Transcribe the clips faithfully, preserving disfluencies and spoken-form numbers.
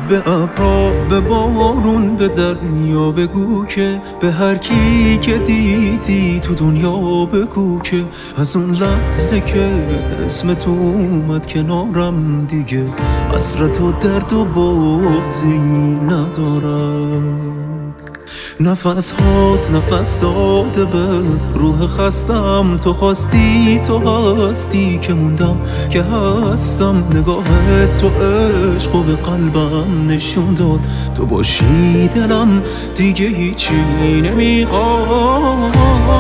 به ابرا به بارون به دریا بگو که به هر کی که دیدی تو دنیا بگو که از اون لحظه که اسم تو اومد کنارم دیگه حسرت و درد و بغضی ندارم. نفس هات نفس داده به روح خستم، تو خواستی تو هستی که موندم که هستم. نگاه تو عشق و به قلبم نشون داد تو باشی دلم دیگه هیچی نمیخواد.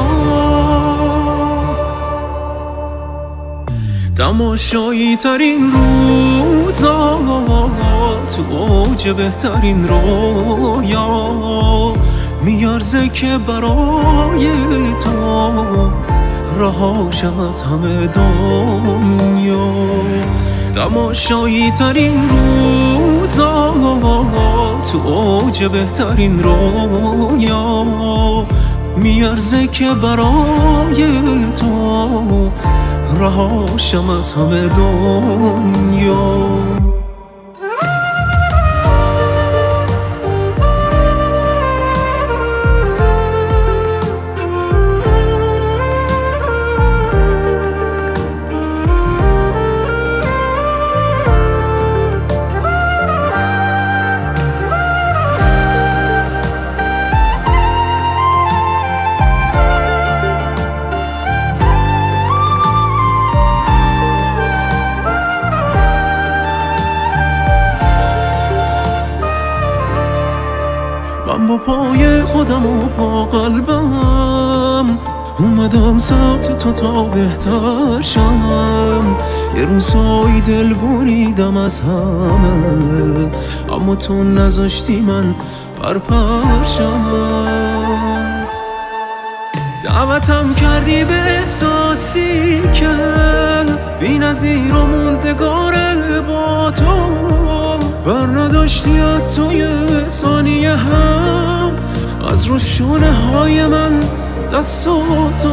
تماشایی ترین روزا تو اوج بهترین رویا میارزه که برای تو رهاشم از همه دنیا. تماشایی ترین روزا تو اوج بهترین رویا میارزه که برای تو رهاشم از همه دنیا. من با پای خودم و با قلبم اومدم سمت تو تا بهتر شم. یه روزایی دل بریدم از همه اما تو نذاشتی من پرپر شم. دعوتم کردی به احساسی که بی نظیر و موندگاره با تو، بر نداشتی حتی یه ثانیه هم از رو شونه های من دستاتو.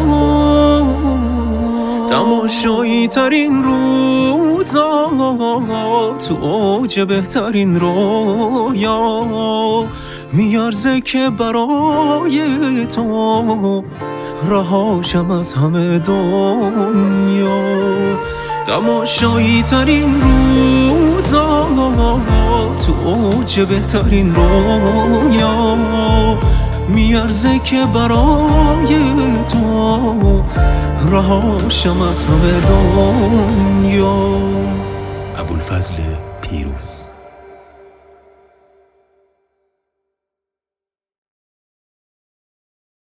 تماشایی ترین روزا تو اوج بهترین رویا میارزه که برای تو رهاشم از همه دنیا. تماشایی ترین روزا تو اوج بهترین رویا میارزه که برای تو رهاشم از همه دنیا. ابوالفضل پیروز.